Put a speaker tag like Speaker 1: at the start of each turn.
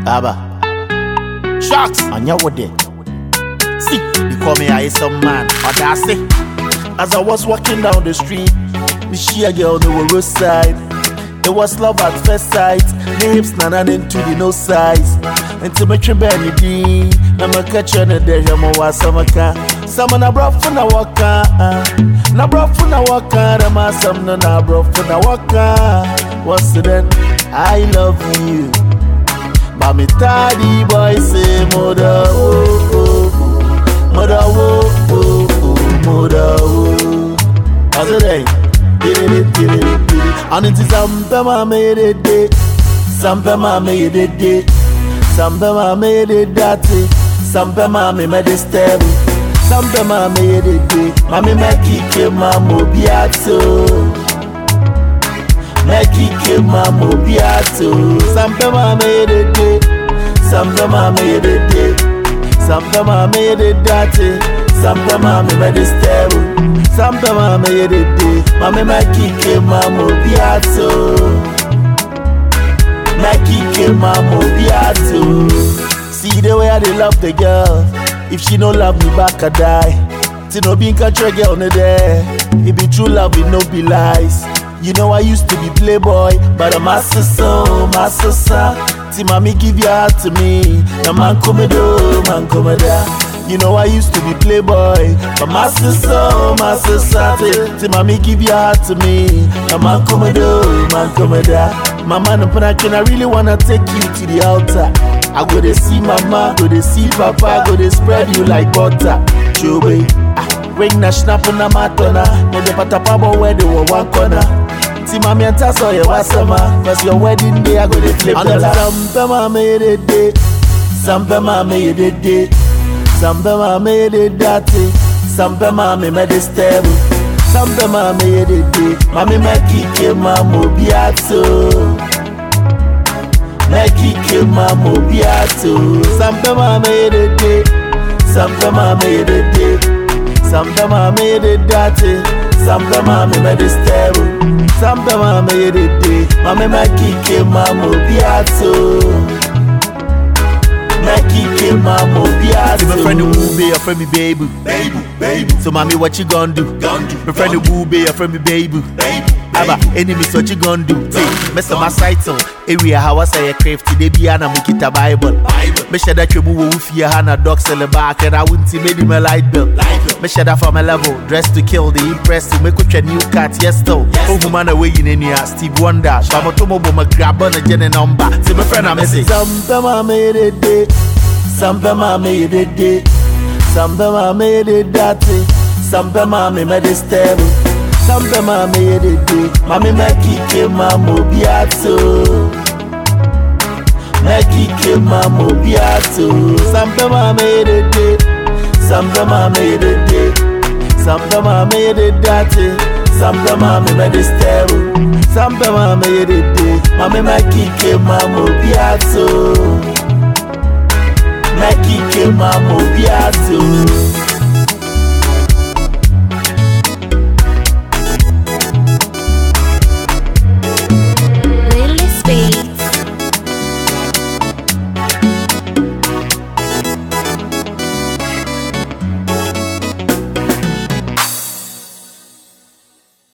Speaker 1: Abba. Sharks, and you were there. See, they call me I some man. Audacity. As I was walking down the street, we see a girl on the roadside. It was love at first sight. Names nana into the no size. Until my tribune D. Nama catch on the day, I'm a samaka. Some na brought for na waka. Na brought for na waka. Nama some na brought for na waka. What's the then? I love you. Mami tadi boy say mother oh oh oh. Mother oh oh oh. Mother oh. How's it day? And it is Sampe ma made it day. Sampe ma made it day. Sampe ma made it dirty. Sampe ma made it stable. Sampe ma made it day. Mami make it ma mobiato. Make it ma mobiato. Sampe ma made it day. Sampe ma made it day. Sampe ma made it dirty. Sampe ma made it stable. Sampe ma made it day. Mami make it ma mobiato. Make it ma mobiato. See the way I dey love the girl. If she no love me back, I die. Till no being country girl no there. It be true love, it no be lies. You know I used to be playboy, but I'm a so, my sister. Till mommy give your heart to me. The man come do, man come there. You know I used to be playboy, but my sister. Till mommy give your heart to me. The man come do, man come there. Mama no panakin, I really wanna take you to the altar. I go to see mama, go to see papa, go to spread you like butter. Joey, ring na snap na matona. Never patapabo where they were one corner. See mommy and tasso ye wasama. Cause your wedding day I go to flip the la. Sampe ma made it day. Sampe ma made it day. Sampe ma made it dirty. Sampe ma made it stable. Sampe ma made it day. Mami make it ma mobiato. Make it ma mobiato. Sampe ma made it day. Sampe ma made it day. Sampe ma made it dirty. Sampe ma made it stable. Sampe ma made it day. Mami make it ma mobiato. Make it ma mobiato. My friend the woo be, your friend me baby. Baby. So mommy what you gonna do? My friend the woo be, your friend me baby. Abba, enemies what you gonna do? Mess up my sight on area how I say a crave today be an amukita Bible. Me share that you move with your hand a dog sell a back and I wouldn't see made him a light bill. Me share that from a level, dressed to kill the impress to make a new cat, yes though. Oh woman away in any Steve Wonder. Shamatomo ma grab on a gen number. See my friend I'm missing. Sampe ma made it day. Sampe ma made it day. Sampe ma made it dirty. Sampe ma made it stable. Sampe ma made it day. Mami make it ma mobiato. Make it ma mobiato. Sampe ma made it day. Sampe ma made it day. Sampe ma made it dirty. Sampe ma made it stable. Sampe ma made it day. Mami make it ma mobiato. Make it ma mobiato.